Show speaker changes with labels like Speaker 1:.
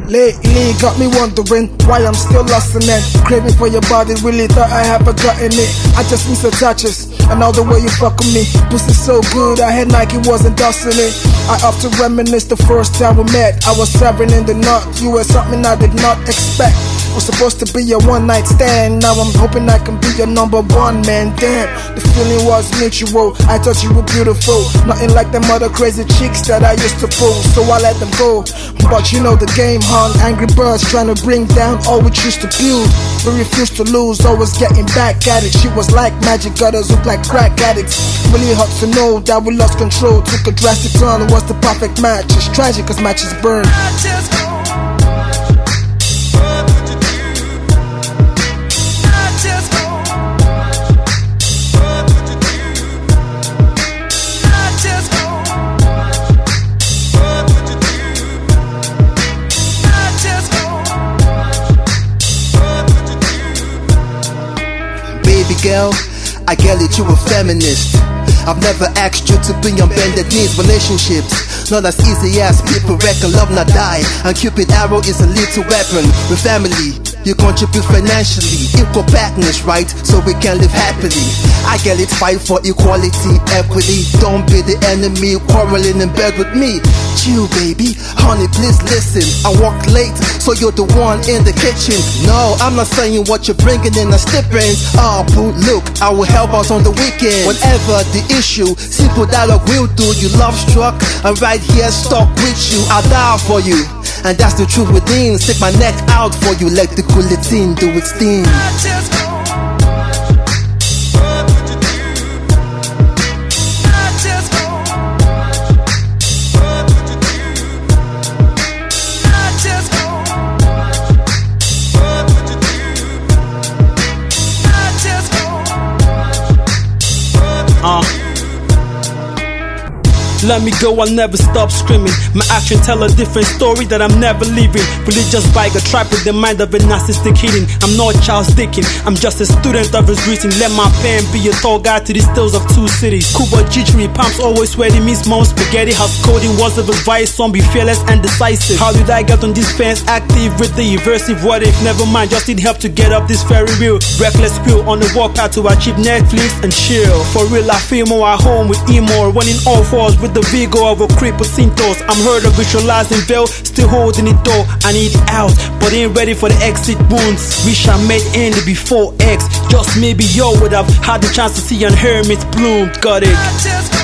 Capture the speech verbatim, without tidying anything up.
Speaker 1: Lately got me wondering why I'm still lost in it. Craving for your body, really thought I had forgotten it. I just miss the touches and all the way you fuck with me. Pussy so good, I had Nike wasn't dusting it. I often reminisce the first time we met. I was serving in the knot, you were something I did not expect. Was supposed to be your one night stand. Now I'm hoping I can be your number one, man. Damn, the feeling was mutual. I thought you were beautiful, nothing like them other crazy chicks that I used to pull. So I let them go, but you know the game hung. Angry birds trying to bring down all we used to build. We refused to lose, always getting back at it. She was like magic, gutters look like crack addicts. Really hard to know that we lost control. Took a drastic turn, it was the perfect match. It's tragic cause matches burn.
Speaker 2: Girl, I get it, you a feminist. I've never asked you to be on bended knees. Relationships, not as easy as people reckon. Love not die, and Cupid arrow is a little weapon. With family, you contribute financially. Equal partners, right? So we can live happily. I get it, fight for equality, equity. Don't be the enemy, quarreling in bed with me. Chill, baby, honey, please listen. I work late, so you're the one in the kitchen. No, I'm not saying what you're bringing in as stippins. Oh, boo, look, I will help out on the weekend. Whatever the issue, simple dialogue will do. You love struck, I'm right here stuck with you. I'll die for you, and that's the truth within. Stick my neck out for you, let the guillotine do its thing.
Speaker 3: Uh. Let me go, I'll never stop screaming. My action tell a different story that I'm never leaving. Religious bike, a trap with the mind of a narcissistic hitting. I'm not Charles Dickens, I'm just a student of his reading. Let my pen be a tall guy to these tales of two cities. Cuba, G-Tree, pumps always sweaty, means mom spaghetti. House coding, words of advice, son be fearless and decisive. How did I get on this fence? Active with the aversive, what if? Never mind, just need help to get up this ferry wheel. Reckless quill on the walk out to achieve Netflix and chill. For real, I feel more at home with emo, running all fours with the vigor of a creeper cintos. I'm heard of visualizing veil, still holding it though. I need it out, but ain't ready for the exit wounds. Wish I made end before X. Just maybe yo would have had the chance to see an hermit bloom. Got it.